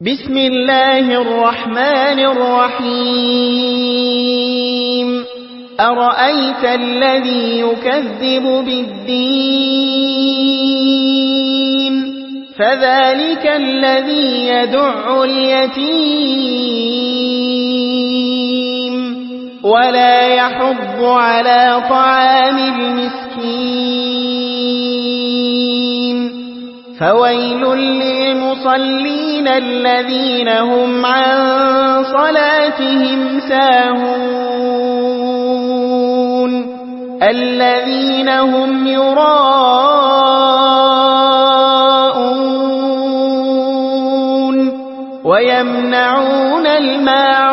بسم الله الرحمن الرحيم أرأيت الذي يكذب بالدين فذلك الذي يدع اليتيم ولا يحض على طعام المسكين فويل للمصلين الذين هم عن صلاتهم ساهون الذين هم يراءون ويمنعون الماعون